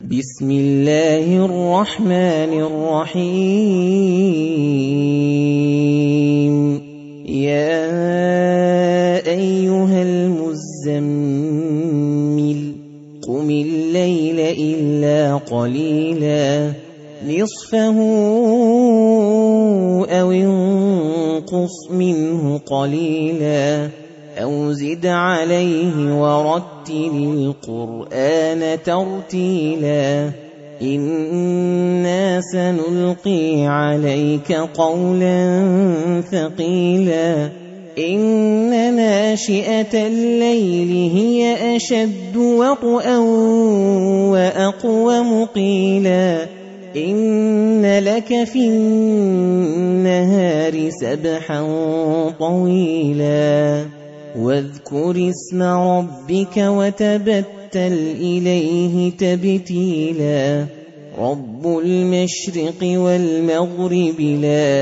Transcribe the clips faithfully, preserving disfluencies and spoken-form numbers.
بسم الله الرحمن الرحيم. يا أيها المزمل قم الليل إلا قليلا نصفه أو انقص منه قليلا أو زد عليه ورتل القرآن ترتيلا إنا سنلقي عليك قولا ثقيلا إن ناشئة الليل هي أشد وطئا وأقوم قيلا إن لك في النهار سبحا طويلا واذكر اسم ربك وتبتل إليه تبتيلا رب المشرق والمغرب لا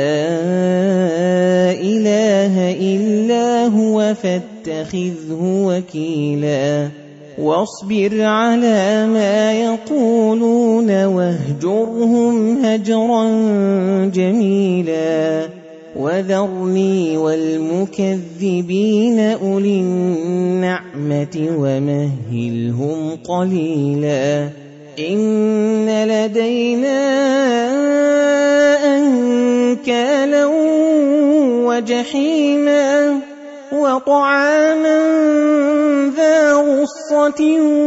إله إلا هو فاتخذه وكيلا واصبر على ما يقولون واهجرهم هجرا جميلا وذرني والمكذبين أولي النعمة ومهلهم قليلا إن لدينا أنكالا وجحيما وطعاما ذا غصة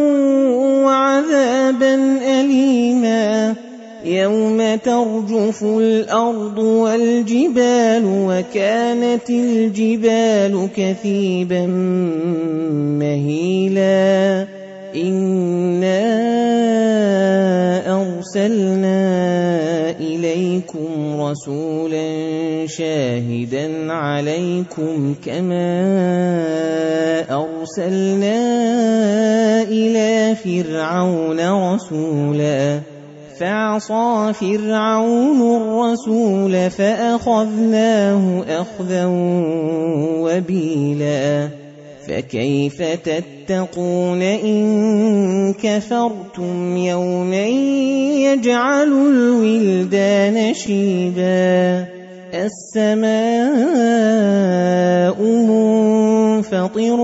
وعذابا أليما يوم ترجف الأرض والجبال وكانت الجبال كثيبا مهيلا إنا أرسلنا إليكم رسولا شاهدا عليكم كما أرسلنا إلى فرعون رسولا فعصى فرعون الرسول فأخذناه أخذا وبيلا فكيف تتقون إن كفرتم يوما يجعل الولدان شيبا السماء منفطر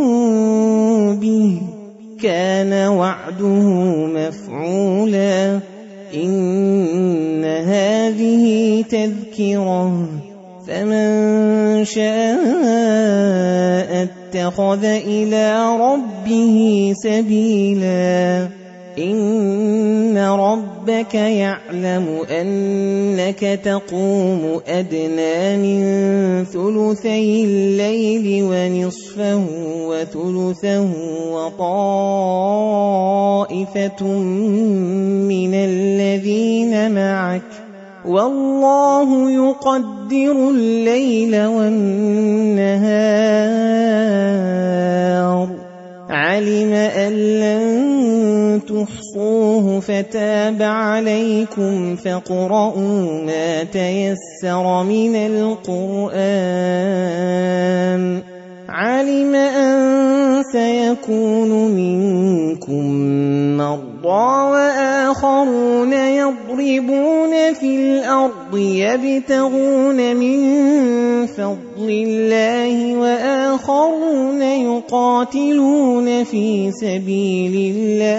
به كان وعده مفعولا إن هذه تذكرة فمن شاء اتخذ إلى ربه سبيلا إن ربك يعلم أنك تقوم أدنى من ثلثي الليل ونصفه وثلثه وطائفة من الذين معك والله يقدر الليل والنهار علم أن لن تحصوه فتاب عليكم فاقرؤوا ما تيسر من القرآن علم أن سيكون منكم مرضى وآخرون يضربون في الأرض يبتغون من فضل الله وآخرون يقاتلون في سبيل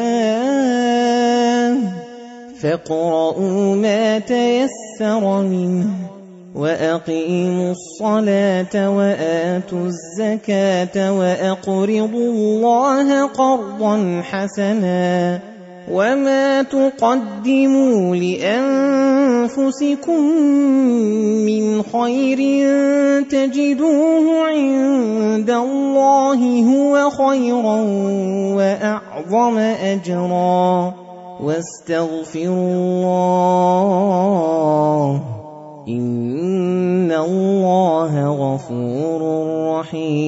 الله فاقرؤوا ما تيسر منه وأقيموا الصلاة وآتوا الزكاة وأقرضوا الله قرضا حسنا وما تقدموا لأنفسكم من خير تجدوه عند الله هو خيرا وأعظم أجرا واستغفروا الله إن الله غفور رحيم.